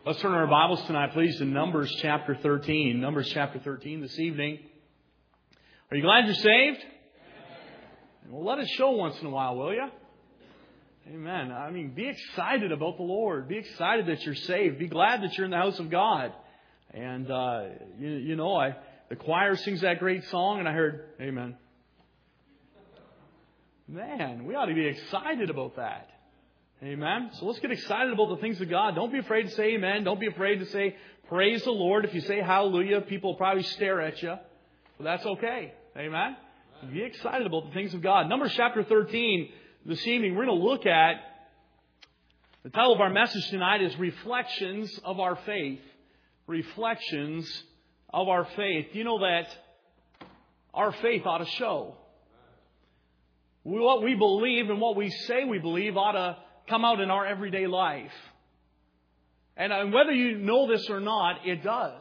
Let's turn our Bibles tonight, please, to Numbers chapter 13. Numbers chapter 13 this evening. Are you glad you're saved? Well, let it show once in a while, will you? Amen. I mean, be excited about the Lord. Be excited that you're saved. Be glad that you're in the house of God. And, the choir sings that great song, and I heard, amen. Man, we ought to be excited about that. Amen. So let's get excited about the things of God. Don't be afraid to say amen. Don't be afraid to say praise the Lord. If you say hallelujah, people will probably stare at you. But that's okay. Amen. Be excited about the things of God. Numbers chapter 13 this evening, we're going to look at, the title of our message tonight is Reflections of Our Faith. Reflections of our faith. You know that our faith ought to show. What we believe and what we say we believe ought to come out in our everyday life. And whether you know this or not, it does.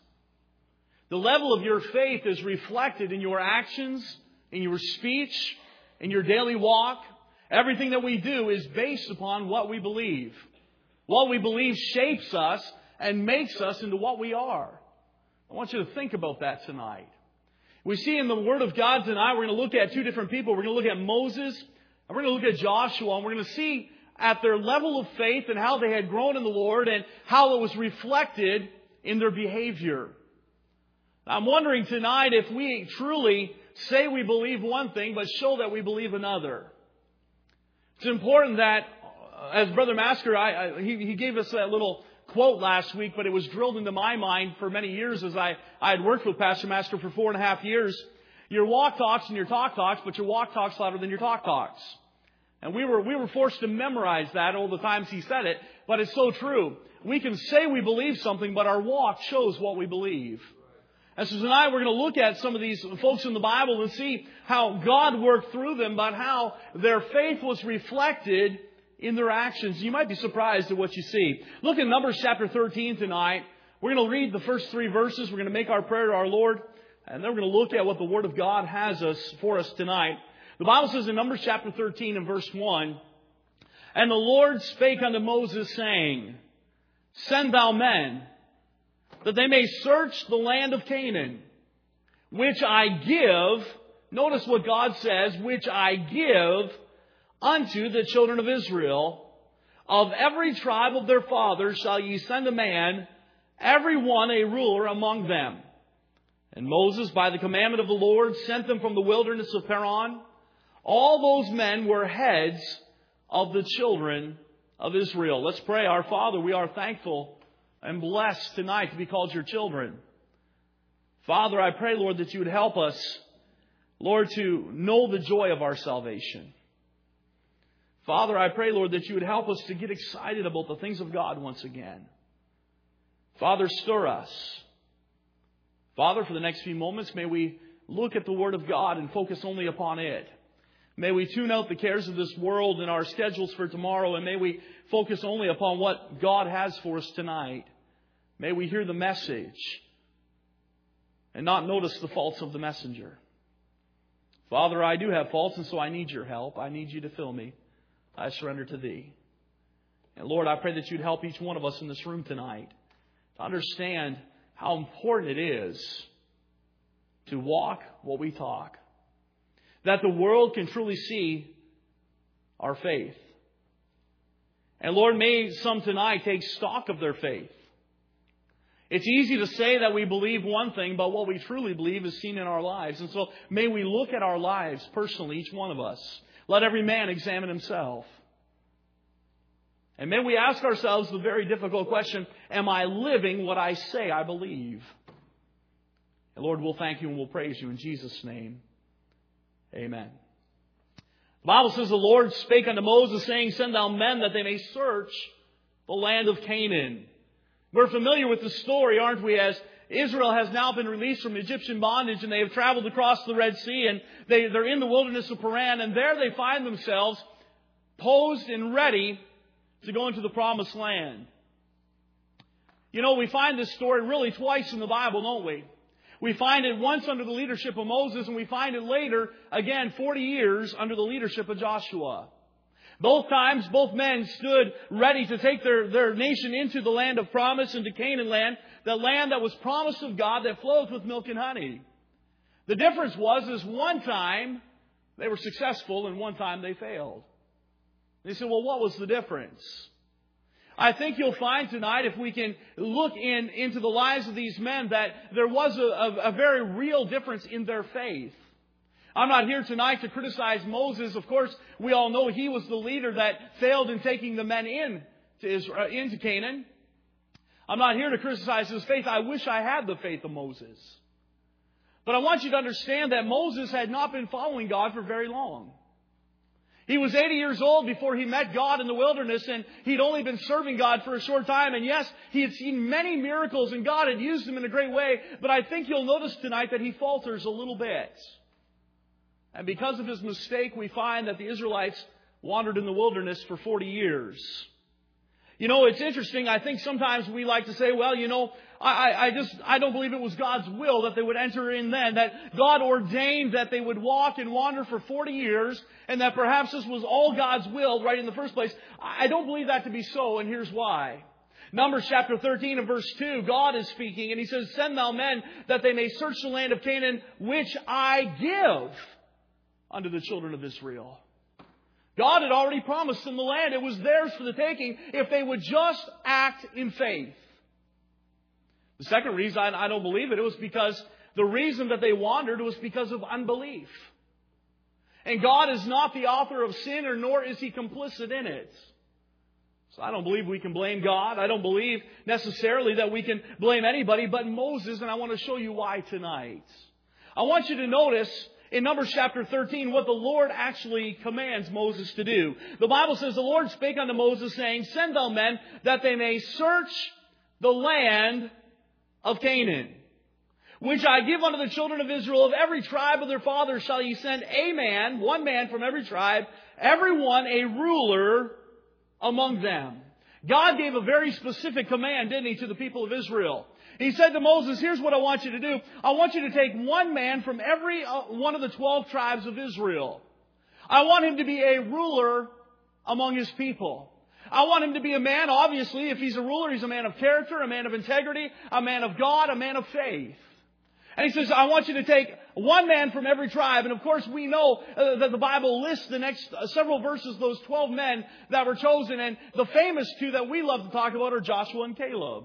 The level of your faith is reflected in your actions, in your speech, in your daily walk. Everything that we do is based upon what we believe. What we believe shapes us and makes us into what we are. I want you to think about that tonight. We see in the Word of God tonight, we're going to look at two different people. We're going to look at Moses and we're going to look at Joshua. And we're going to see at their level of faith and how they had grown in the Lord and how it was reflected in their behavior. I'm wondering tonight if we truly say we believe one thing but show that we believe another. It's important that, as Brother Masker, he gave us that little quote last week, but it was drilled into my mind for many years as I had worked with Pastor Masker for 4.5 years. Your walk talks and your talk talks, but your walk talks louder than your talk talks. And we were forced to memorize that all the times he said it, but it's so true. We can say we believe something, but our walk shows what we believe. And so tonight we're going to look at some of these folks in the Bible and see how God worked through them, but how their faith was reflected in their actions. You might be surprised at what you see. Look at Numbers chapter 13 tonight. We're going to read the first 3 verses. We're going to make our prayer to our Lord, and then we're going to look at what the Word of God has for us tonight. The Bible says in Numbers chapter 13 and verse 1, "And the Lord spake unto Moses, saying, Send thou men, that they may search the land of Canaan, which I give," notice what God says, "which I give unto the children of Israel. Of every tribe of their fathers shall ye send a man, every one a ruler among them. And Moses, by the commandment of the Lord, sent them from the wilderness of Paran. All those men were heads of the children of Israel." Let's pray. Our Father, we are thankful and blessed tonight to be called your children. Father, I pray, Lord, that you would help us, Lord, to know the joy of our salvation. Father, I pray, Lord, that you would help us to get excited about the things of God once again. Father, stir us. Father, for the next few moments, may we look at the Word of God and focus only upon it. May we tune out the cares of this world and our schedules for tomorrow, and may we focus only upon what God has for us tonight. May we hear the message and not notice the faults of the messenger. Father, I do have faults, and so I need your help. I need you to fill me. I surrender to Thee. And Lord, I pray that you'd help each one of us in this room tonight to understand how important it is to walk what we talk. That the world can truly see our faith. And Lord, may some tonight take stock of their faith. It's easy to say that we believe one thing, but what we truly believe is seen in our lives. And so may we look at our lives personally, each one of us. Let every man examine himself. And may we ask ourselves the very difficult question, am I living what I say I believe? And Lord, we'll thank you and we'll praise you in Jesus' name. Amen. The Bible says the Lord spake unto Moses, saying, Send thou men that they may search the land of Canaan. We're familiar with the story, aren't we, as Israel has now been released from Egyptian bondage and they have traveled across the Red Sea and they're in the wilderness of Paran, and there they find themselves posed and ready to go into the promised land. You know, we find this story really twice in the Bible, don't we? We find it once under the leadership of Moses, and we find it later, again, 40 years under the leadership of Joshua. Both times, both men stood ready to take their nation into the land of promise, into Canaan land, the land that was promised of God that flows with milk and honey. The difference is one time they were successful and one time they failed. They said, well, what was the difference? I think you'll find tonight, if we can look into the lives of these men, that there was a very real difference in their faith. I'm not here tonight to criticize Moses. Of course, we all know he was the leader that failed in taking the men into Canaan. I'm not here to criticize his faith. I wish I had the faith of Moses. But I want you to understand that Moses had not been following God for very long. He was 80 years old before he met God in the wilderness, and he'd only been serving God for a short time. And yes, he had seen many miracles, and God had used him in a great way. But I think you'll notice tonight that he falters a little bit. And because of his mistake, we find that the Israelites wandered in the wilderness for 40 years. You know, it's interesting. I think sometimes we like to say, well, you know, I don't believe it was God's will that they would enter in then, that God ordained that they would walk and wander for 40 years, and that perhaps this was all God's will right in the first place. I don't believe that to be so, and here's why. Numbers chapter 13 and verse 2, God is speaking, and He says, "Send thou men that they may search the land of Canaan, which I give unto the children of Israel." God had already promised them the land. It was theirs for the taking if they would just act in faith. The second reason I don't believe it was because the reason that they wandered was because of unbelief. And God is not the author of sin, or nor is He complicit in it. So I don't believe we can blame God. I don't believe necessarily that we can blame anybody but Moses, and I want to show you why tonight. I want you to notice in Numbers chapter 13 what the Lord actually commands Moses to do. The Bible says, "The Lord spake unto Moses, saying, Send thou men that they may search the land of Canaan, which I give unto the children of Israel. Of every tribe of their fathers shall ye send a man, one man from every tribe, every one a ruler among them." God gave a very specific command, didn't He, to the people of Israel. He said to Moses, here's what I want you to do. I want you to take one man from every one of the 12 tribes of Israel. I want him to be a ruler among his people. I want him to be a man, obviously, if he's a ruler, he's a man of character, a man of integrity, a man of God, a man of faith. And he says, I want you to take one man from every tribe. And of course, we know that the Bible lists the next several verses, those 12 men that were chosen. And the famous two that we love to talk about are Joshua and Caleb.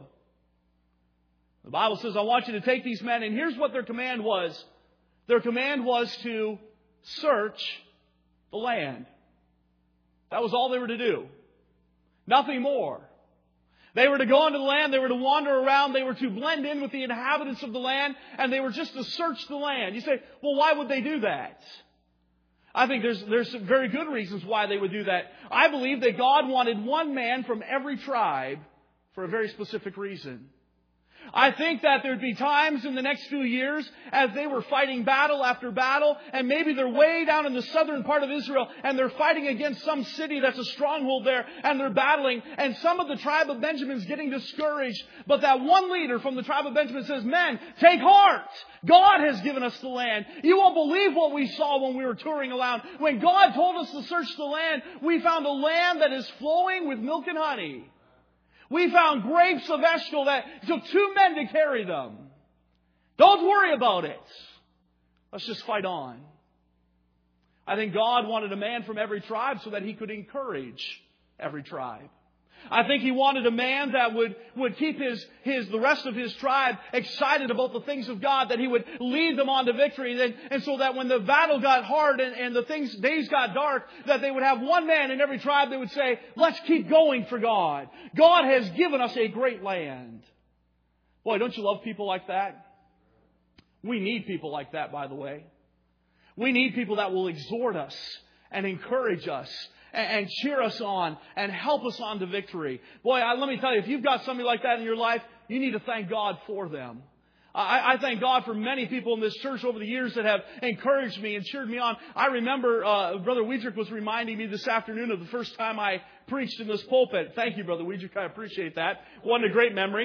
The Bible says, I want you to take these men, and here's what their command was. Their command was to search the land. That was all they were to do. Nothing more. They were to go into the land, they were to wander around, they were to blend in with the inhabitants of the land, and they were just to search the land. You say, well, why would they do that? I think there's some very good reasons why they would do that. I believe that God wanted one man from every tribe for a very specific reason. I think that there'd be times in the next few years as they were fighting battle after battle, and maybe they're way down in the southern part of Israel and they're fighting against some city that's a stronghold there, and they're battling, and some of the tribe of Benjamin's getting discouraged. But that one leader from the tribe of Benjamin says, "Men, take heart. God has given us the land. You won't believe what we saw when we were touring around. When God told us to search the land, we found a land that is flowing with milk and honey. We found grapes of Eshcol that took 2 men to carry them. Don't worry about it. Let's just fight on." I think God wanted a man from every tribe so that He could encourage every tribe. I think He wanted a man that would keep the rest of his tribe excited about the things of God, that He would lead them on to victory, and so that when the battle got hard and days got dark, that they would have one man in every tribe that would say, "Let's keep going for God. God has given us a great land." Boy, don't you love people like that? We need people like that, by the way. We need people that will exhort us and encourage us and cheer us on and help us on to victory. Boy, let me tell you, if you've got somebody like that in your life, you need to thank God for them. I thank God for many people in this church over the years that have encouraged me and cheered me on. I remember Brother Wiedrich was reminding me this afternoon of the first time I preached in this pulpit. Thank you, Brother Wiedrich. I appreciate that. What a great memory.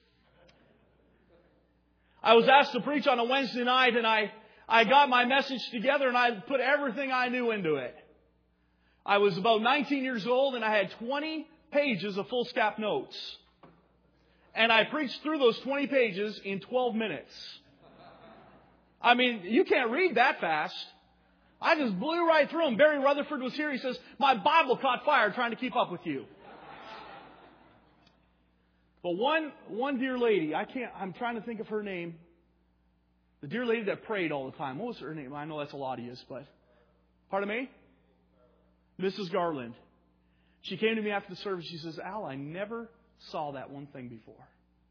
I was asked to preach on a Wednesday night, and I got my message together and I put everything I knew into it. I was about 19 years old and I had 20 pages of foolscap notes. And I preached through those 20 pages in 12 minutes. I mean, you can't read that fast. I just blew right through them. Barry Rutherford was here. He says, my Bible caught fire trying to keep up with you. But one dear lady, I'm trying to think of her name. The dear lady that prayed all the time. What was her name? I know that's a lot of yous, but... Pardon me? Mrs. Garland. She came to me after the service. She says, Al, I never saw that one thing before.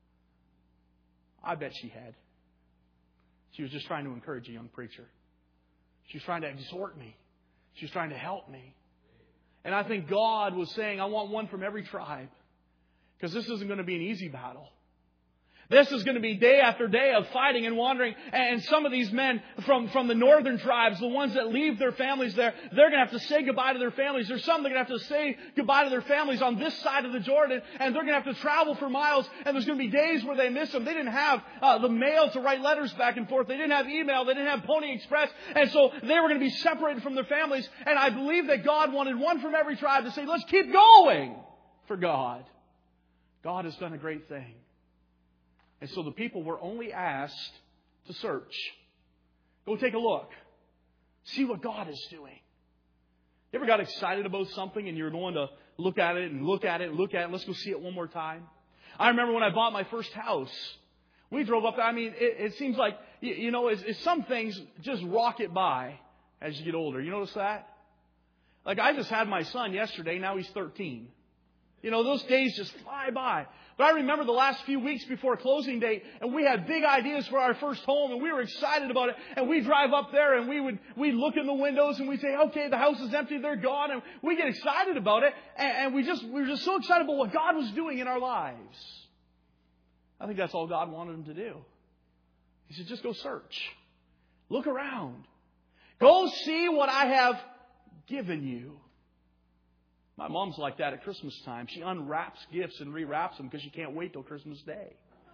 I bet she had. She was just trying to encourage a young preacher. She was trying to exhort me. She was trying to help me. And I think God was saying, I want one from every tribe. Because this isn't going to be an easy battle. This is going to be day after day of fighting and wandering. And some of these men from the northern tribes, the ones that leave their families there, they're going to have to say goodbye to their families. There's some that are going to have to say goodbye to their families on this side of the Jordan. And they're going to have to travel for miles. And there's going to be days where they miss them. They didn't have the mail to write letters back and forth. They didn't have email. They didn't have Pony Express. And so they were going to be separated from their families. And I believe that God wanted one from every tribe to say, let's keep going for God. God has done a great thing. And so the people were only asked to search. Go take a look. See what God is doing. You ever got excited about something and you're going to look at it and look at it and look at it. Let's go see it one more time. I remember when I bought my first house. We drove up there. I mean, it seems like, it's some things just rocket by as you get older. You notice that? Like I just had my son yesterday. Now he's 13. Those days just fly by. But I remember the last few weeks before closing date, and we had big ideas for our first home, and we were excited about it. And we drive up there, and we'd look in the windows, and we'd say, okay, the house is empty, they're gone. And we get excited about it, and we were just so excited about what God was doing in our lives. I think that's all God wanted them to do. He said, just go search. Look around. Go see what I have given you. My mom's like that at Christmas time. She unwraps gifts and rewraps them because she can't wait till Christmas Day.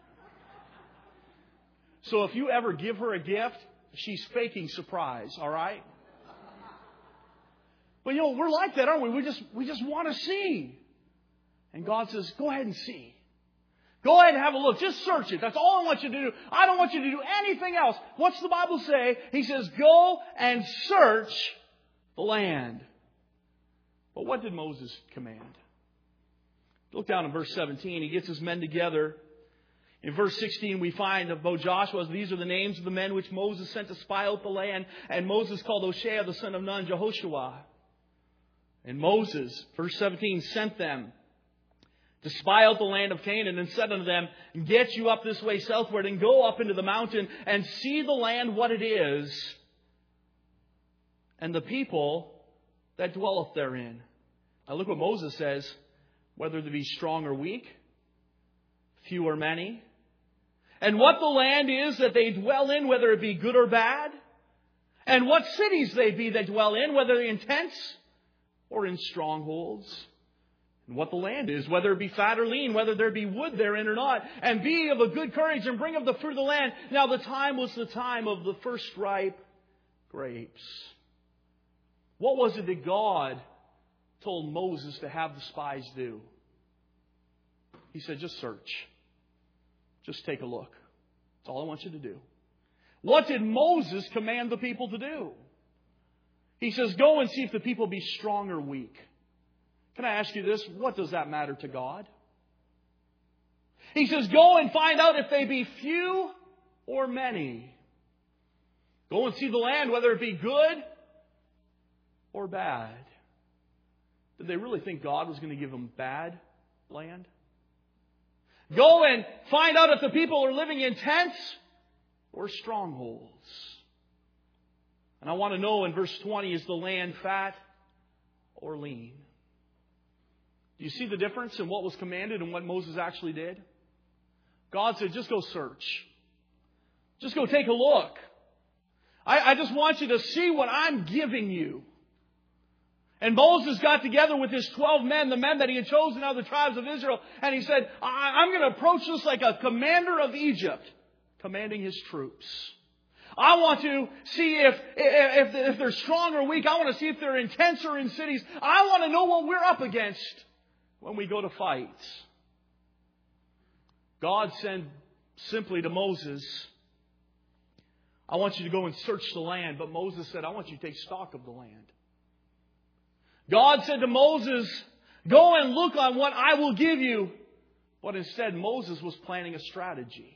So if you ever give her a gift, she's faking surprise, all right? But we're like that, aren't we? We just want to see. And God says, go ahead and see. Go ahead and have a look. Just search it. That's all I want you to do. I don't want you to do anything else. What's the Bible say? He says, go and search the land. But what did Moses command? Look down in verse 17. He gets his men together. In verse 16, we find about Joshua, these are the names of the men which Moses sent to spy out the land. And Moses called Hoshea, the son of Nun, Jehoshua. And Moses, verse 17, sent them to spy out the land of Canaan and said unto them, get you up this way southward and go up into the mountain and see the land what it is, and the people that dwelleth therein. Now look what Moses says, whether they be strong or weak, few or many, and what the land is that they dwell in, whether it be good or bad, and what cities they be that dwell in, whether in tents or in strongholds, and what the land is, whether it be fat or lean, whether there be wood therein or not, and be of a good courage and bring of the fruit of the land. Now the time was the time of the first ripe grapes. What was it that God told Moses to have the spies do? He said, just search. Just take a look. That's all I want you to do. What did Moses command the people to do? He says, go and see if the people be strong or weak. Can I ask you this? What does that matter to God? He says, go and find out if they be few or many. Go and see the land, whether it be good or bad. Did they really think God was going to give them bad land? Go and find out if the people are living in tents or strongholds. And I want to know in verse 20, is the land fat or lean? Do you see the difference in what was commanded and what Moses actually did? God said, just go search. Just go take a look. I just want you to see what I'm giving you. And Moses got together with his 12 men, the men that he had chosen out of the tribes of Israel. And he said, I'm going to approach this like a commander of Egypt, commanding his troops. I want to see if they're strong or weak. I want to see if they're intense or in cities. I want to know what we're up against when we go to fight. God said simply to Moses, I want you to go and search the land. But Moses said, I want you to take stock of the land. God said to Moses, go and look on what I will give you. But instead, Moses was planning a strategy.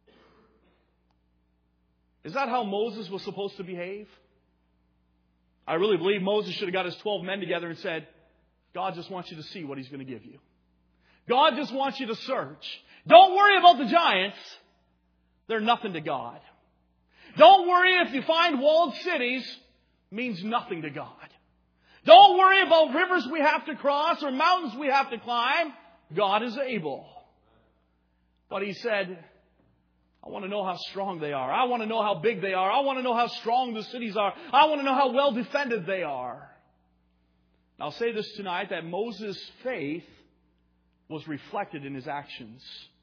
Is that how Moses was supposed to behave? I really believe Moses should have got his 12 men together and said, God just wants you to see what He's going to give you. God just wants you to search. Don't worry about the giants. They're nothing to God. Don't worry if you find walled cities. Means nothing to God. Don't worry about rivers we have to cross or mountains we have to climb. God is able. But He said, I want to know how strong they are. I want to know how big they are. I want to know how strong the cities are. I want to know how well defended they are. I'll say this tonight, that Moses' faith was reflected in his actions.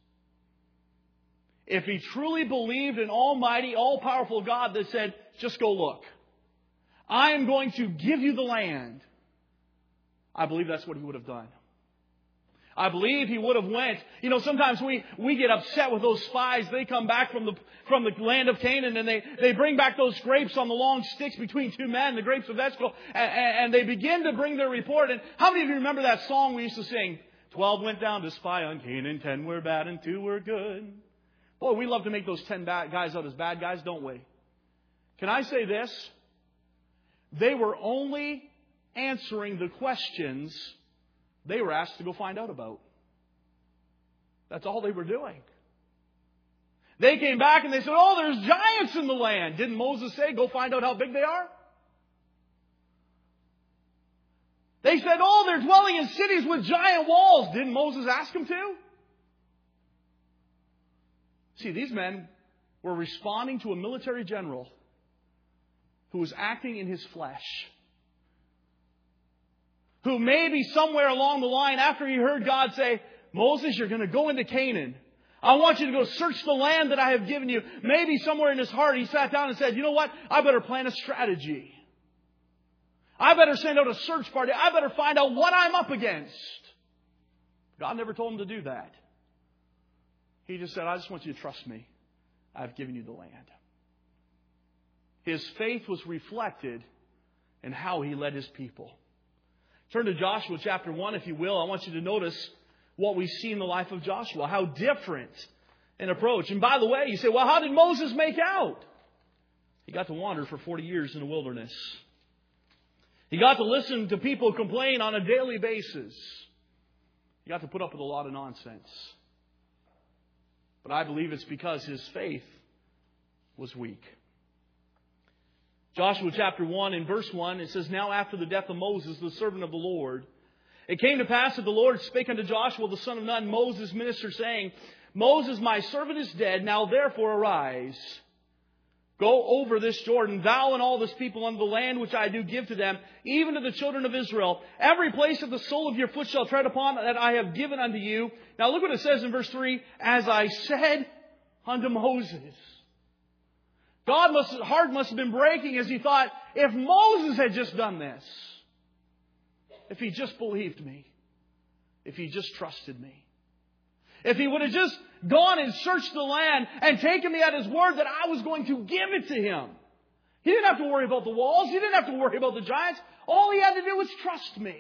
If he truly believed in Almighty, all-powerful God that said, just go look. I am going to give you the land. I believe that's what he would have done. I believe he would have went. You know, sometimes we get upset with those spies. They come back from the land of Canaan and they bring back those grapes on the long sticks between two men, the grapes of Eshcol, and they begin to bring their report. And how many of you remember that song we used to sing? 12 went down to spy on Canaan, 10 were bad and 2 were good. Boy, we love to make those 10 bad guys out as bad guys, don't we? Can I say this? They were only answering the questions they were asked to go find out about. That's all they were doing. They came back and they said, oh, there's giants in the land. Didn't Moses say, go find out how big they are? They said, oh, they're dwelling in cities with giant walls. Didn't Moses ask them to? See, these men were responding to a military general who was acting in his flesh, who maybe somewhere along the line, after he heard God say, Moses, you're going to go into Canaan. I want you to go search the land that I have given you. Maybe somewhere in his heart he sat down and said, you know what? I better plan a strategy. I better send out a search party. I better find out what I'm up against. God never told him to do that. He just said, I just want you to trust me. I've given you the land. His faith was reflected in how he led his people. Turn to Joshua chapter 1, if you will. I want you to notice what we see in the life of Joshua. How different an approach. And by the way, you say, well, how did Moses make out? He got to wander for 40 years in the wilderness. He got to listen to people complain on a daily basis. He got to put up with a lot of nonsense. But I believe it's because his faith was weak. Joshua chapter 1 and verse 1, it says, now after the death of Moses, the servant of the Lord, it came to pass that the Lord spake unto Joshua, the son of Nun, Moses' minister, saying, Moses, my servant, is dead. Now therefore arise. Go over this Jordan, thou and all this people, unto the land which I do give to them, even to the children of Israel. Every place that the sole of your foot shall tread upon, that I have given unto you. Now look what it says in verse 3. As I said unto Moses. God's heart must have been breaking as he thought, if Moses had just done this, if he just believed me, if he just trusted me, if he would have just gone and searched the land and taken me at his word that I was going to give it to him. He didn't have to worry about the walls. He didn't have to worry about the giants. All he had to do was trust me.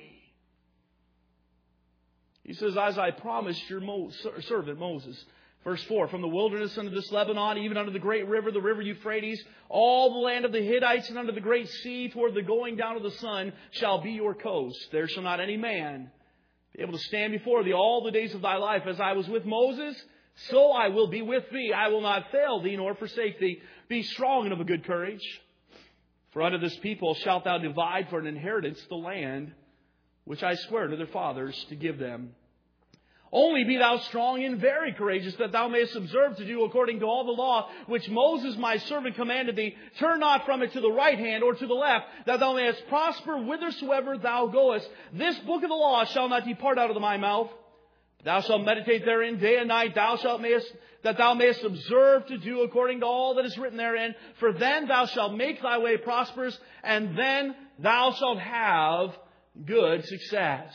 He says, as I promised your servant Moses. Verse 4, from the wilderness unto this Lebanon, even unto the great river, the river Euphrates, all the land of the Hittites and unto the great sea, toward the going down of the sun, shall be your coast. There shall not any man be able to stand before thee all the days of thy life. As I was with Moses, so I will be with thee. I will not fail thee nor forsake thee. Be strong and of a good courage. For unto this people shalt thou divide for an inheritance the land which I swear to their fathers to give them. Only be thou strong and very courageous, that thou mayest observe to do according to all the law which Moses my servant commanded thee. Turn not from it to the right hand or to the left, that thou mayest prosper whithersoever thou goest. This book of the law shall not depart out of my mouth, Thou shalt meditate therein day and night, that thou mayest observe to do according to all that is written therein. For then thou shalt make thy way prosperous, and then thou shalt have good success.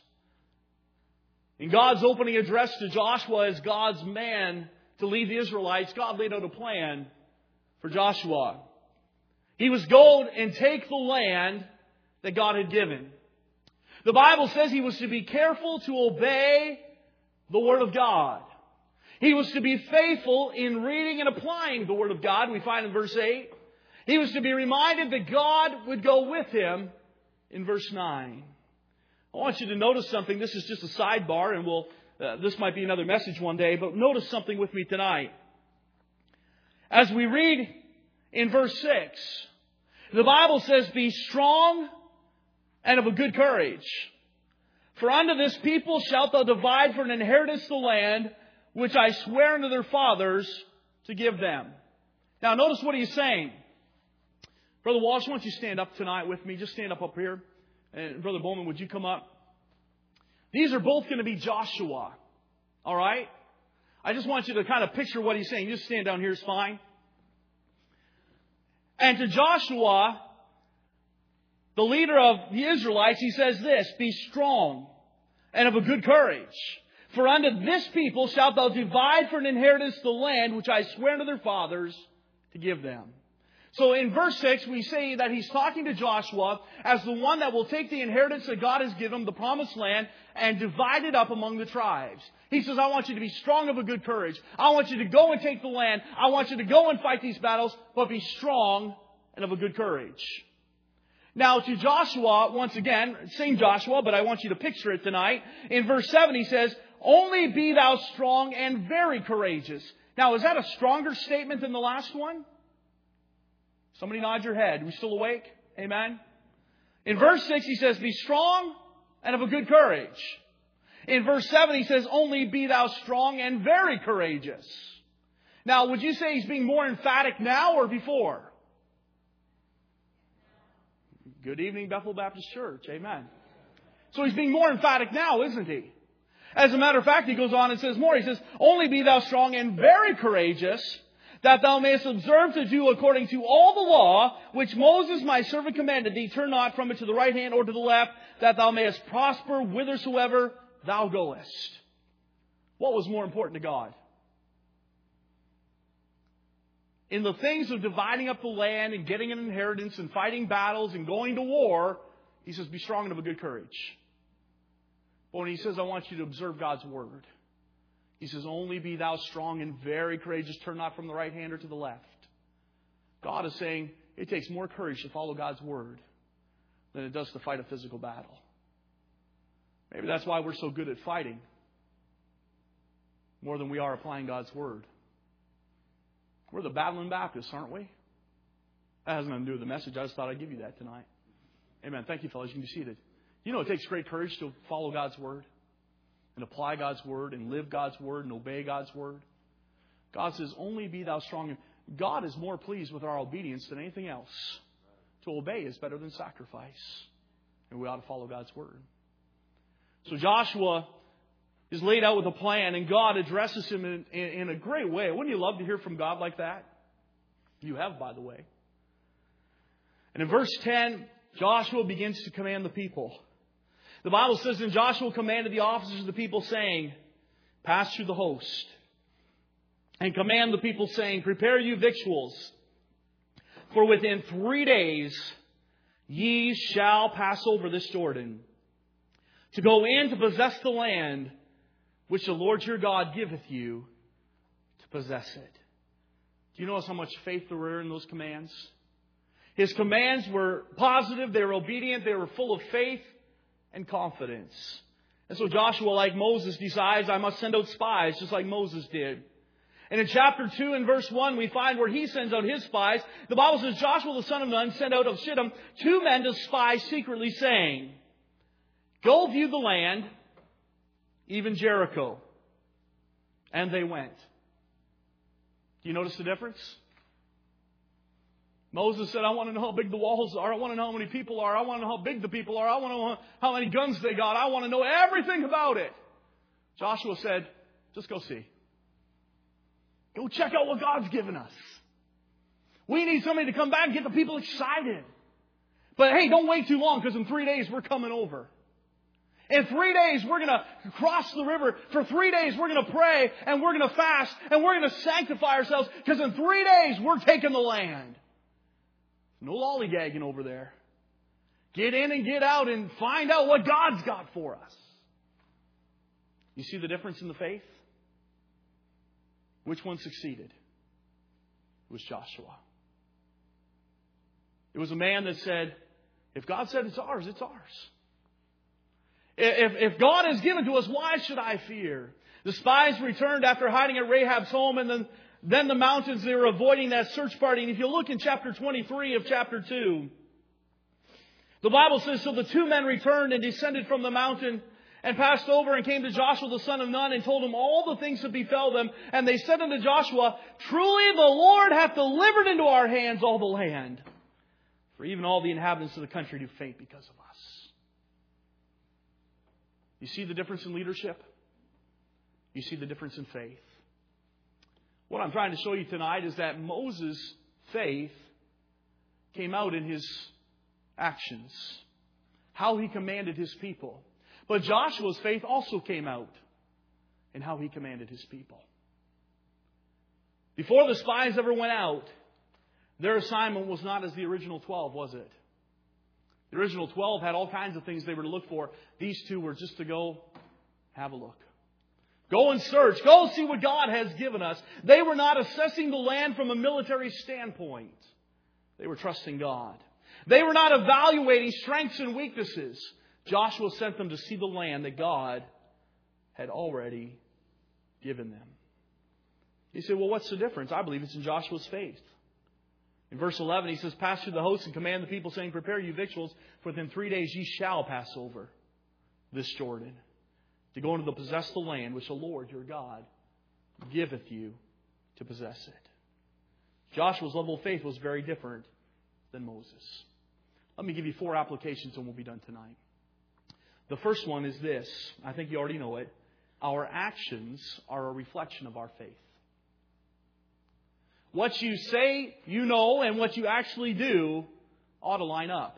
In God's opening address to Joshua as God's man to lead the Israelites, God laid out a plan for Joshua. He was go and take the land that God had given. The Bible says he was to be careful to obey the Word of God. He was to be faithful in reading and applying the Word of God, we find in verse 8. He was to be reminded that God would go with him in verse 9. I want you to notice something. This is just a sidebar, and this might be another message one day, but notice something with me tonight. As we read in verse 6, the Bible says, be strong and of a good courage. For unto this people shalt thou divide for an inheritance the land which I swear unto their fathers to give them. Now notice what he's saying. Brother Walsh, why don't you stand up tonight with me? Just stand up here. And Brother Bowman, would you come up? These are both going to be Joshua. All right? I just want you to kind of picture what he's saying. Just stand down here is fine. And to Joshua, the leader of the Israelites, he says this, be strong and of a good courage. For unto this people shalt thou divide for an inheritance the land which I swear unto their fathers to give them. So in verse 6, we say that he's talking to Joshua as the one that will take the inheritance that God has given him, the promised land, and divide it up among the tribes. He says, I want you to be strong of a good courage. I want you to go and take the land. I want you to go and fight these battles, but be strong and of a good courage. Now to Joshua, once again, same Joshua, but I want you to picture it tonight. In verse 7 he says, only be thou strong and very courageous. Now is that a stronger statement than the last one? Somebody nod your head. Are we still awake? Amen. In verse 6 he says, be strong and of a good courage. In verse 7 he says, only be thou strong and very courageous. Now would you say he's being more emphatic now or before? Good evening, Bethel Baptist Church. Amen. So he's being more emphatic now, isn't he? As a matter of fact, he goes on and says more. He says, only be thou strong and very courageous, that thou mayest observe to do according to all the law, which Moses my servant commanded thee. Turn not from it to the right hand or to the left, that thou mayest prosper whithersoever thou goest. What was more important to God? In the things of dividing up the land and getting an inheritance and fighting battles and going to war, he says, be strong and of a good courage. But when he says, I want you to observe God's word, he says, only be thou strong and very courageous. Turn not from the right hand or to the left. God is saying it takes more courage to follow God's word than it does to fight a physical battle. Maybe that's why we're so good at fighting more than we are applying God's word. We're the battling Baptists, aren't we? That has nothing to do with the message. I just thought I'd give you that tonight. Amen. Thank you, fellas. You can be seated. You know it takes great courage to follow God's word and apply God's word and live God's word and obey God's word. God says, only be thou strong. God is more pleased with our obedience than anything else. To obey is better than sacrifice. And we ought to follow God's word. So Joshua is laid out with a plan, and God addresses him in a great way. Wouldn't you love to hear from God like that? You have, by the way. And in verse 10, Joshua begins to command the people. The Bible says, and Joshua commanded the officers of the people, saying, pass through the host, and command the people, saying, prepare you victuals, for within 3 days ye shall pass over this Jordan, to go in to possess the land which the Lord your God giveth you to possess it. Do you notice how much faith there were in those commands? His commands were positive, they were obedient, they were full of faith and confidence. And so Joshua, like Moses, decides, I must send out spies, just like Moses did. And in chapter 2 and verse 1, we find where he sends out his spies. The Bible says, Joshua the son of Nun sent out of Shittim 2 men to spy secretly, saying, go view the land, even Jericho. And they went. Do you notice the difference? Moses said, I want to know how big the walls are. I want to know how many people are. I want to know how big the people are. I want to know how many guns they got. I want to know everything about it. Joshua said, just go see. Go check out what God's given us. We need somebody to come back and get the people excited. But hey, don't wait too long, because in 3 days we're coming over. In 3 days we're going to cross the river. For 3 days we're going to pray and we're going to fast and we're going to sanctify ourselves, because in 3 days we're taking the land. No lollygagging over there. Get in and get out and find out what God's got for us. You see the difference in the faith? Which one succeeded? It was Joshua. It was a man that said, if God said it's ours, it's ours. If God has given to us, why should I fear? The spies returned after hiding at Rahab's home, and then the mountains, they were avoiding that search party. And if you look in chapter 23 of chapter 2, the Bible says, so the 2 men returned and descended from the mountain and passed over and came to Joshua the son of Nun and told him all the things that befell them. And they said unto Joshua, truly the Lord hath delivered into our hands all the land. For even all the inhabitants of the country do faint because of us. You see the difference in leadership? You see the difference in faith? What I'm trying to show you tonight is that Moses' faith came out in his actions. How he commanded his people. But Joshua's faith also came out in how he commanded his people. Before the spies ever went out, their assignment was not as the original 12, was it? The original 12 had all kinds of things they were to look for. These 2 were just to go have a look. Go and search. Go see what God has given us. They were not assessing the land from a military standpoint. They were trusting God. They were not evaluating strengths and weaknesses. Joshua sent them to see the land that God had already given them. You say, well, what's the difference? I believe it's in Joshua's faith. In verse 11, he says, pass through the host and command the people, saying, prepare you victuals, for within 3 days ye shall pass over this Jordan, to go into the possess the land which the Lord your God giveth you to possess it. Joshua's level of faith was very different than Moses. Let me give you 4 applications and we'll be done tonight. The first one is this. I think you already know it. Our actions are a reflection of our faith. What you say you know and what you actually do ought to line up.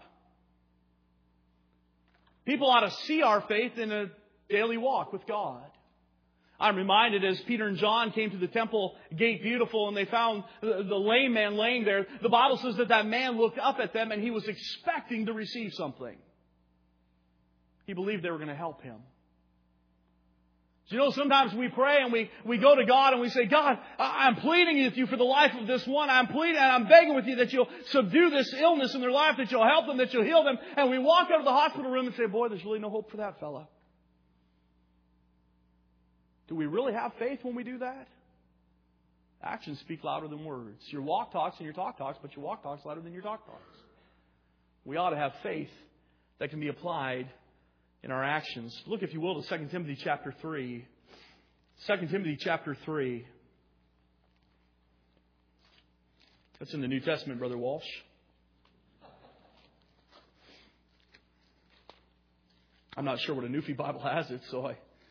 People ought to see our faith in a daily walk with God. I'm reminded as Peter and John came to the temple gate beautiful and they found the lame man laying there. The Bible says that man looked up at them and he was expecting to receive something. He believed they were going to help him. You know, sometimes we pray and we go to God and we say, God, I'm pleading with you for the life of this one. I'm pleading and I'm begging with you that you'll subdue this illness in their life, that you'll help them, that you'll heal them. And we walk out of the hospital room and say, boy, there's really no hope for that fella. Do we really have faith when we do that? Actions speak louder than words. Your walk talks and your talk talks, but your walk talks louder than your talk talks. We ought to have faith that can be applied in our actions. Look, if you will, to 2 Timothy chapter 3. 2 Timothy chapter 3. That's in the New Testament, Brother Walsh. I'm not sure what a Newfie Bible has it, so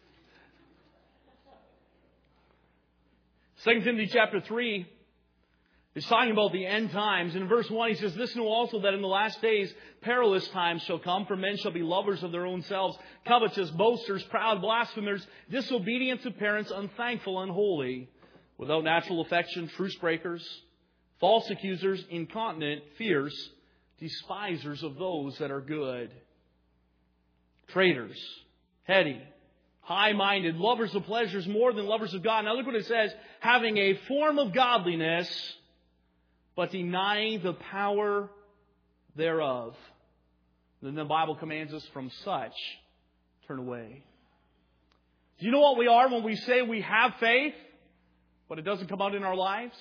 2 Timothy chapter 3 is talking about the end times. In verse 1 he says, this know also that in the last days perilous times shall come, for men shall be lovers of their own selves, covetous, boasters, proud, blasphemers, disobedient to parents, unthankful, unholy, without natural affection, truce breakers, false accusers, incontinent, fierce, despisers of those that are good, traitors, heady, high-minded, lovers of pleasures more than lovers of God. Now look what it says, having a form of godliness, but denying the power thereof. Then the Bible commands us from such, turn away. Do you know what we are when we say we have faith, but it doesn't come out in our lives?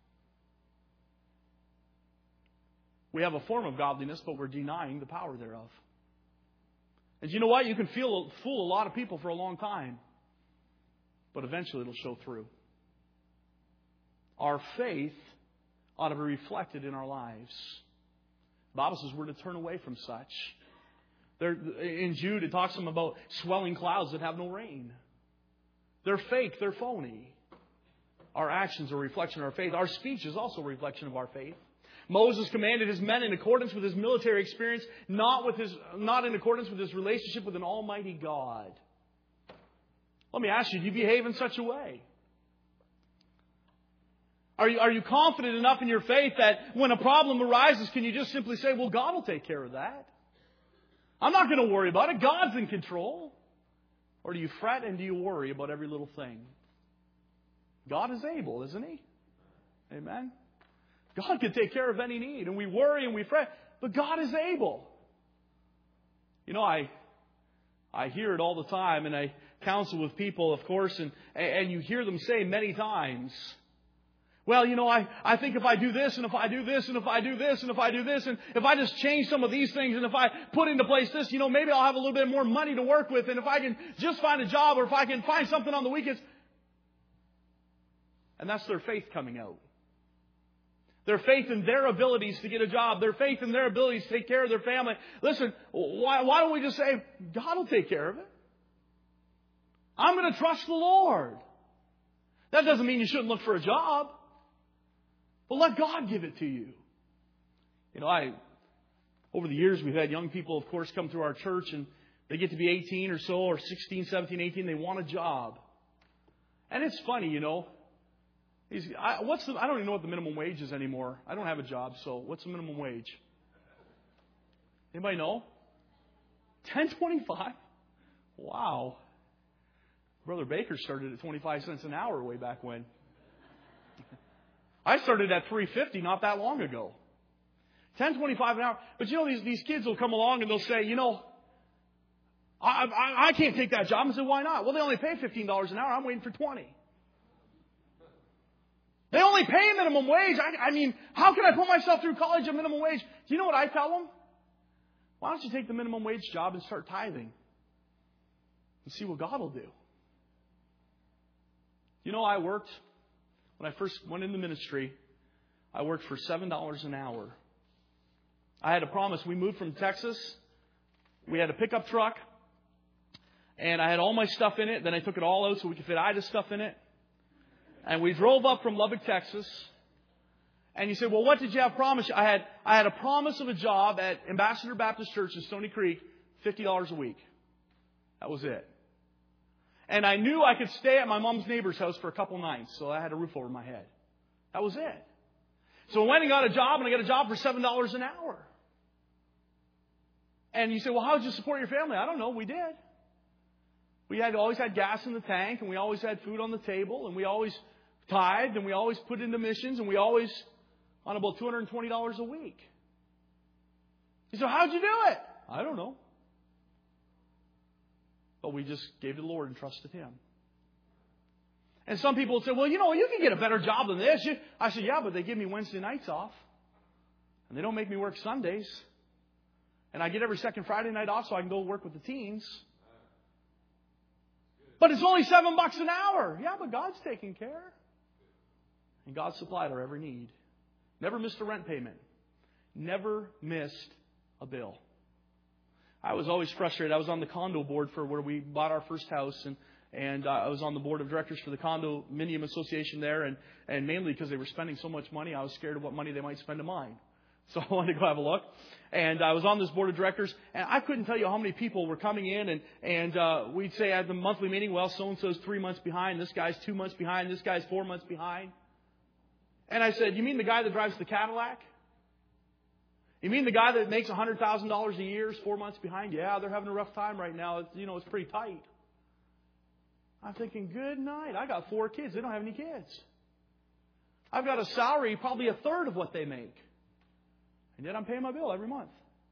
We have a form of godliness, but we're denying the power thereof. And you know what? You can fool a lot of people for a long time, but eventually it'll show through. Our faith ought to be reflected in our lives. The Bible says we're to turn away from such. In Jude, it talks about swelling clouds that have no rain. They're fake. They're phony. Our actions are a reflection of our faith. Our speech is also a reflection of our faith. Moses commanded his men in accordance with his military experience, not in accordance with his relationship with an almighty God. Let me ask you, do you behave in such a way? Are you confident enough in your faith that when a problem arises, can you just simply say, well, God will take care of that? I'm not going to worry about it. God's in control. Or do you fret and do you worry about every little thing? God is able, isn't He? Amen? God can take care of any need. And we worry and we fret. But God is able. You know, I hear it all the time. And I counsel with people, of course. And you hear them say many times, well, you know, I think if I do this, and if I do this, and if I do this, and if I do this, and if I just change some of these things, and if I put into place this, you know, maybe I'll have a little bit more money to work with, and if I can just find a job, or if I can find something on the weekends. And that's their faith coming out. Their faith in their abilities to get a job. Their faith in their abilities to take care of their family. Listen, why don't we just say, God will take care of it? I'm going to trust the Lord. That doesn't mean you shouldn't look for a job. But let God give it to you. You know, over the years, we've had young people, of course, come through our church, and they get to be 18 or so, or 16, 17, 18. They want a job. And it's funny, you know. I don't even know what the minimum wage is anymore. I don't have a job, so what's the minimum wage? Anybody know? $10.25? Wow. Brother Baker started at 25 cents an hour way back when. I started at $3.50 not that long ago. $10.25 an hour. But you know, these kids will come along and they'll say, you know, I can't take that job. I said, why not? Well, they only pay $15 an hour. I'm waiting for $20. They only pay minimum wage. I mean, how can I put myself through college at minimum wage? Do you know what I tell them? Why don't you take the minimum wage job and start tithing? And see what God will do. You know, when I first went into ministry, I worked for $7 an hour. I had a promise. We moved from Texas. We had a pickup truck. And I had all my stuff in it. Then I took it all out so we could fit Ida's stuff in it. And we drove up from Lubbock, Texas. And you say, well, what did you have promised? I had a promise of a job at Ambassador Baptist Church in Stony Creek, $50 a week. That was it. And I knew I could stay at my mom's neighbor's house for a couple nights, so I had a roof over my head. That was it. So I went and got a job, and I got a job for $7 an hour. And you say, well, how did you support your family? I don't know. We did. We always had gas in the tank, and we always had food on the table, and we always tithed, and we always put into missions, and we always on about $220 a week. You say, how'd you do it? I don't know. But we just gave to the Lord and trusted Him. And some people would say, well, you know, you can get a better job than this. I said, yeah, but they give me Wednesday nights off. And they don't make me work Sundays. And I get every second Friday night off so I can go work with the teens. But it's only $7 an hour. Yeah, but God's taking care. And God supplied our every need. Never missed a rent payment. Never missed a bill. I was always frustrated. I was on the condo board for where we bought our first house, and I was on the board of directors for the condominium association there, and mainly because they were spending so much money, I was scared of what money they might spend on mine. So I wanted to go have a look. And I was on this board of directors, and I couldn't tell you how many people were coming in, and we'd say at the monthly meeting, well, so-and-so's 3 months behind, this guy's 2 months behind, this guy's 4 months behind. And I said, you mean the guy that drives the Cadillac? You mean the guy that makes $100,000 a year is 4 months behind? Yeah, they're having a rough time right now. It's pretty tight. I'm thinking, good night. I got 4 kids. They don't have any kids. I've got a salary probably a third of what they make. And yet I'm paying my bill every month.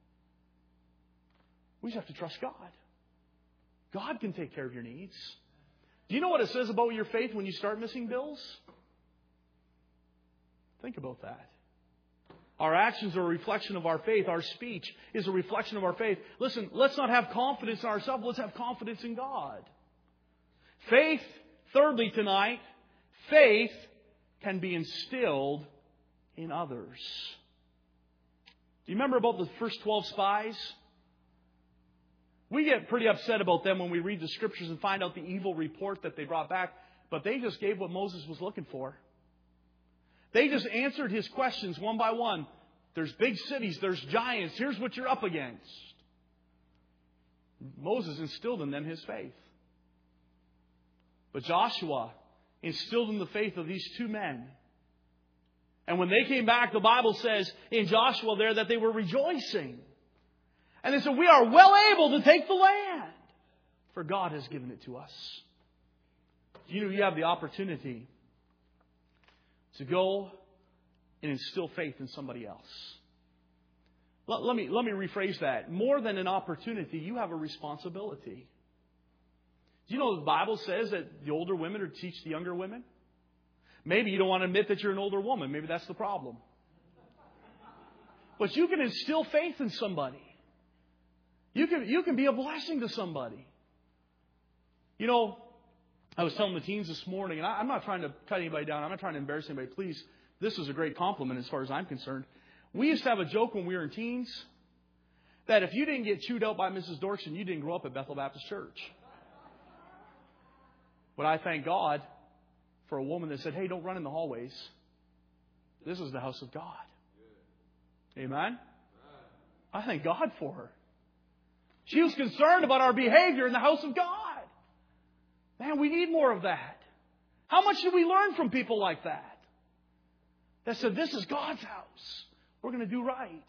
We just have to trust God. God can take care of your needs. Do you know what it says about your faith when you start missing bills? Think about that. Our actions are a reflection of our faith. Our speech is a reflection of our faith. Listen, let's not have confidence in ourselves. Let's have confidence in God. Faith, thirdly tonight, faith can be instilled in others. Do you remember about the first 12 spies? We get pretty upset about them when we read the Scriptures and find out the evil report that they brought back. But they just gave what Moses was looking for. They just answered his questions one by one. There's big cities. There's giants. Here's what you're up against. Moses instilled in them his faith. But Joshua instilled in the faith of these two men. And when they came back, the Bible says in Joshua there that they were rejoicing. And they said, we are well able to take the land, for God has given it to us. You have the opportunity to go and instill faith in somebody else. Let me rephrase that. More than an opportunity, you have a responsibility. Do you know the Bible says that the older women are to teach the younger women? Maybe you don't want to admit that you're an older woman. Maybe that's the problem. But you can instill faith in somebody. You can be a blessing to somebody. You know, I was telling the teens this morning, and I'm not trying to cut anybody down. I'm not trying to embarrass anybody. Please, this is a great compliment as far as I'm concerned. We used to have a joke when we were in teens that if you didn't get chewed out by Mrs. Dorkson, you didn't grow up at Bethel Baptist Church. But I thank God for a woman that said, hey, don't run in the hallways. This is the house of God. Amen? I thank God for her. She was concerned about our behavior in the house of God. Man, we need more of that. How much should we learn from people like that? That said, this is God's house. We're going to do right.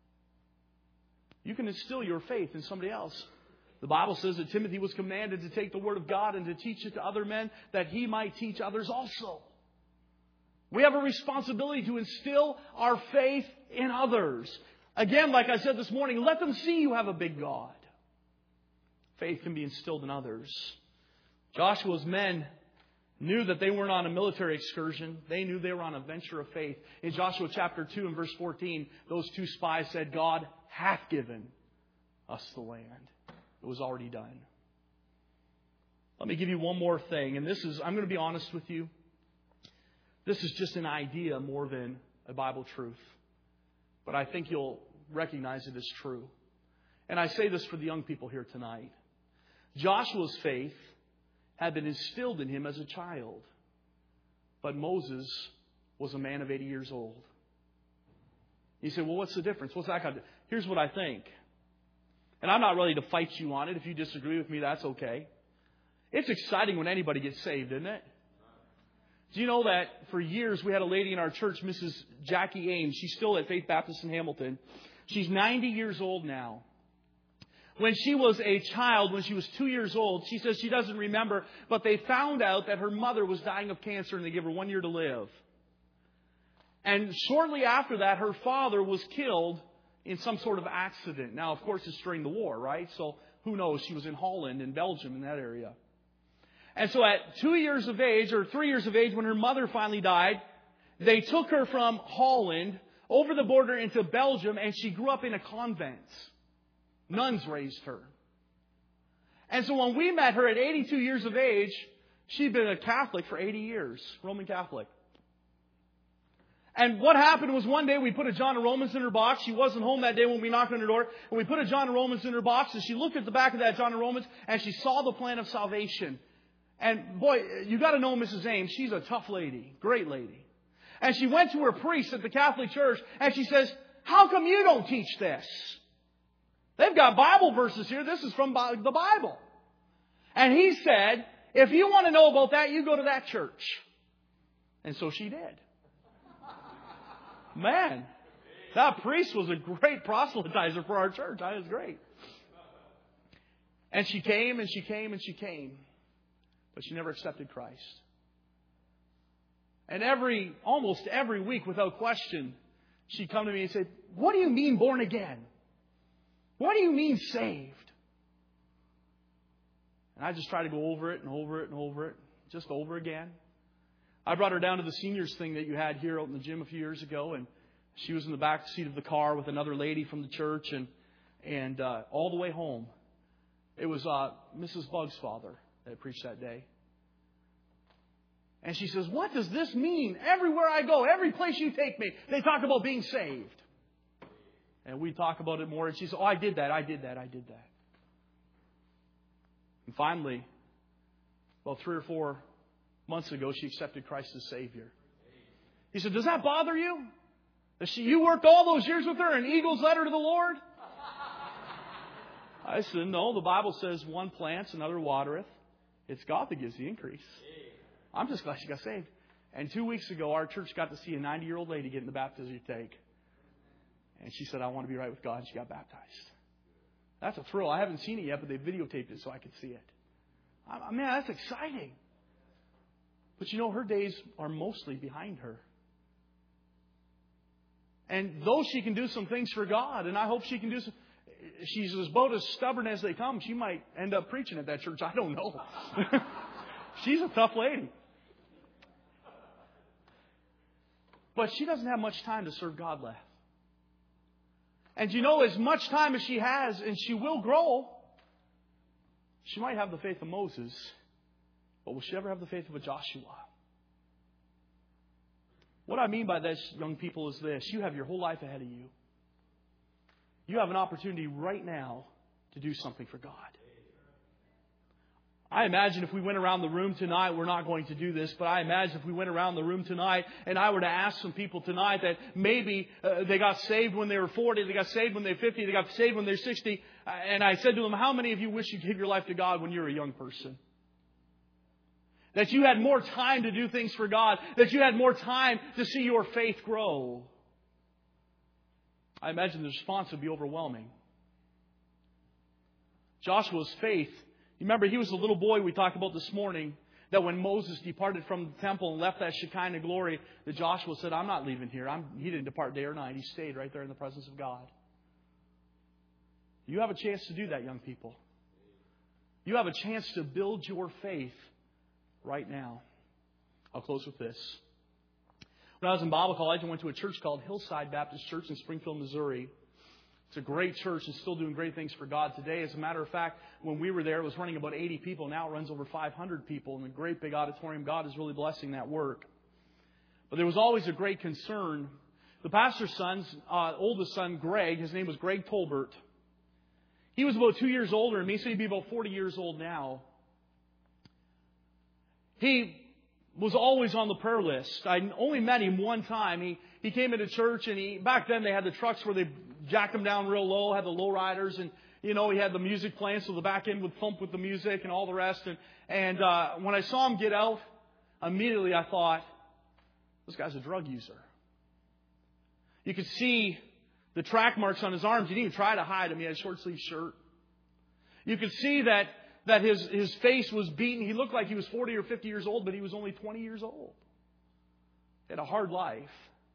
You can instill your faith in somebody else. The Bible says that Timothy was commanded to take the Word of God and to teach it to other men that he might teach others also. We have a responsibility to instill our faith in others. Again, like I said this morning, let them see you have a big God. Faith can be instilled in others. Joshua's men knew that they weren't on a military excursion. They knew they were on a venture of faith. In Joshua chapter 2 and verse 14, those two spies said, God hath given us the land. It was already done. Let me give you one more thing. And this is, I'm going to be honest with you. This is just an idea more than a Bible truth. But I think you'll recognize it as true. And I say this for the young people here tonight. Joshua's faith had been instilled in him as a child. But Moses was a man of 80 years old. You say, well, what's the difference? What's that got to do? Here's what I think. And I'm not ready to fight you on it. If you disagree with me, that's okay. It's exciting when anybody gets saved, isn't it? Do you know that for years we had a lady in our church, Mrs. Jackie Ames. She's still at Faith Baptist in Hamilton. She's 90 years old now. When she was a child, when she was 2 years old, she says she doesn't remember, but they found out that her mother was dying of cancer and they gave her 1 year to live. And shortly after that, her father was killed in some sort of accident. Now, of course, it's during the war, right? So who knows? She was in Holland, in Belgium, in that area. And so at 2 years of age, or 3 years of age, when her mother finally died, they took her from Holland over the border into Belgium, and she grew up in a convent. Nuns raised her. And so when we met her at 82 years of age, she'd been a Catholic for 80 years, Roman Catholic. And what happened was one day we put a John of Romans in her box. She wasn't home that day when we knocked on her door. And we put a John of Romans in her box, and she looked at the back of that John of Romans, and she saw the plan of salvation. And boy, you got to know Mrs. Ames. She's a tough lady, great lady. And she went to her priest at the Catholic Church, and she says, how come you don't teach this? They've got Bible verses here. This is from the Bible. And he said, if you want to know about that, you go to that church. And so she did. Man, that priest was a great proselytizer for our church. That was great. And she came and she came and she came. But she never accepted Christ. And almost every week, without question, she'd come to me and say, what do you mean born again? What do you mean saved? And I just try to go over it and over it and over it, just over again. I brought her down to the seniors thing that you had here out in the gym a few years ago, and she was in the back seat of the car with another lady from the church, and all the way home, it was Mrs. Bugg's father that preached that day. And she says, what does this mean? Everywhere I go, every place you take me, they talk about being saved. And we talk about it more, and she said, oh, I did that. And finally, about 3 or 4 months ago, she accepted Christ as Savior. He said, does that bother you? You worked all those years with her and eagles led her to the Lord? I said, no, the Bible says one plants, another watereth. It's God that gives the increase. I'm just glad she got saved. And 2 weeks ago, our church got to see a 90-year-old lady get in the baptism tank. And she said, I want to be right with God. And she got baptized. That's a thrill. I haven't seen it yet, but they videotaped it so I could see it. Man, that's exciting. But you know, her days are mostly behind her. And though she can do some things for God, and I hope she can do some... She's about as stubborn as they come. She might end up preaching at that church. I don't know. She's a tough lady. But she doesn't have much time to serve God left. And you know, as much time as she has, and she will grow, she might have the faith of Moses, but will she ever have the faith of a Joshua? What I mean by this, young people, is this. You have your whole life ahead of you. You have an opportunity right now to do something for God. I imagine if we went around the room tonight, we're not going to do this, but I imagine if we went around the room tonight and I were to ask some people tonight that maybe they got saved when they were 40, they got saved when they were 50, they got saved when they're 60, and I said to them, how many of you wish you gave your life to God when you were a young person? That you had more time to do things for God, that you had more time to see your faith grow. I imagine the response would be overwhelming. Joshua's faith, you remember he was the little boy we talked about this morning, that when Moses departed from the temple and left that Shekinah glory, that Joshua said, I'm not leaving here. He didn't depart day or night. He stayed right there in the presence of God. You have a chance to do that, young people. You have a chance to build your faith right now. I'll close with this. When I was in Bible college, I went to a church called Hillside Baptist Church in Springfield, Missouri. It's a great church and still doing great things for God today. As a matter of fact, when we were there, it was running about 80 people. Now it runs over 500 people in a great big auditorium. God is really blessing that work. But there was always a great concern. The pastor's son's oldest son, Greg, his name was Greg Tolbert. He was about 2 years older than me, so he'd be about 40 years old now. He was always on the prayer list. I only met him one time. He came into church, and back then they had the trucks where they jacked them down real low, had the low riders, and you know, he had the music playing, so the back end would thump with the music and all the rest. And when I saw him get out, immediately I thought, this guy's a drug user. You could see the track marks on his arms. He didn't even try to hide them. He had a short sleeve shirt. You could see that his face was beaten. He looked like he was 40 or 50 years old, but he was only 20 years old. He had a hard life.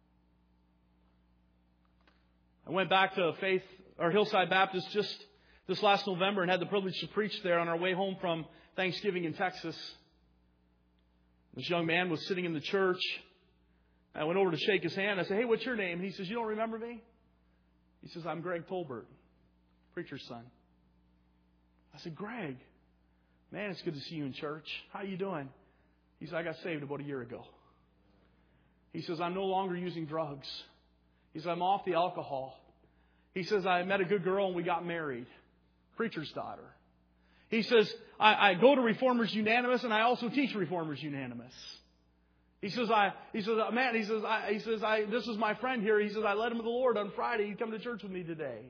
I went back to Hillside Baptist just this last November and had the privilege to preach there on our way home from Thanksgiving in Texas. This young man was sitting in the church. I went over to shake his hand. I said, hey, what's your name? And he says, you don't remember me? He says, I'm Greg Tolbert, preacher's son. I said, Greg, man, it's good to see you in church. How you doing? He said, I got saved about a year ago. He says, I'm no longer using drugs. He says, I'm off the alcohol. He says, I met a good girl and we got married. Preacher's daughter. He says, I go to Reformers Unanimous and I also teach Reformers Unanimous. He says, this is my friend here. He says, I led him to the Lord on Friday. He'd come to church with me today.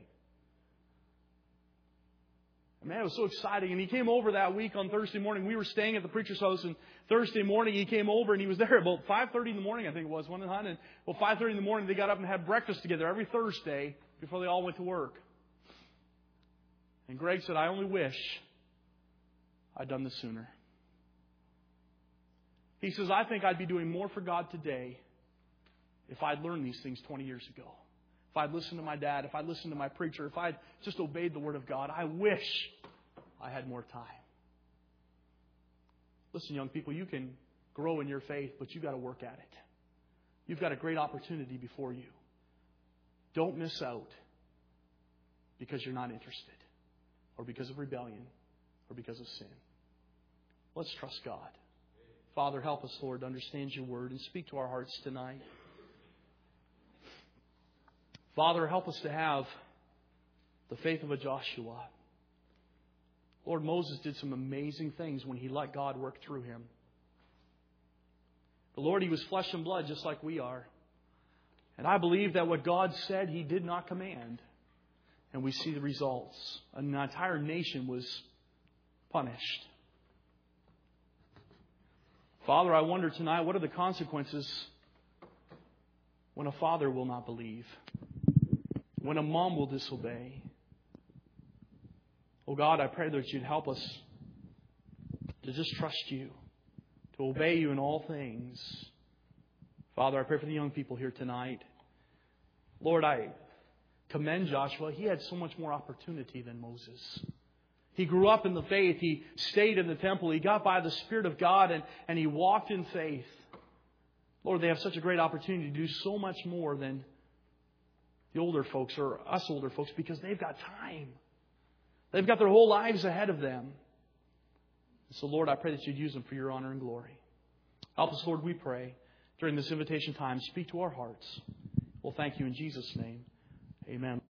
Man, it was so exciting. And he came over that week on Thursday morning. We were staying at the preacher's house, and Thursday morning he came over, and he was there about 5:30 in the morning, I think it was, one night. And about 5:30 in the morning, they got up and had breakfast together every Thursday before they all went to work. And Greg said, I only wish I'd done this sooner. He says, I think I'd be doing more for God today if I'd learned these things 20 years ago. If I'd listened to my dad, if I'd listened to my preacher, if I'd just obeyed the Word of God, I wish I had more time. Listen, young people, you can grow in your faith, but you've got to work at it. You've got a great opportunity before you. Don't miss out because you're not interested, or because of rebellion, or because of sin. Let's trust God. Father, help us, Lord, to understand your Word and speak to our hearts tonight. Father, help us to have the faith of a Joshua. Lord, Moses did some amazing things when he let God work through him. But Lord, he was flesh and blood just like we are. And I believe that what God said, He did not command. And we see the results. An entire nation was punished. Father, I wonder tonight, what are the consequences when a father will not believe? When a mom will disobey? Oh God, I pray that You'd help us to just trust You, to obey You in all things. Father, I pray for the young people here tonight. Lord, I commend Joshua. He had so much more opportunity than Moses. He grew up in the faith. He stayed in the temple. He got by the Spirit of God and he walked in faith. Lord, they have such a great opportunity to do so much more than the older folks or us older folks because they've got time. They've got their whole lives ahead of them. So, Lord, I pray that You'd use them for Your honor and glory. Help us, Lord, we pray. During this invitation time, speak to our hearts. We'll thank You in Jesus' name. Amen.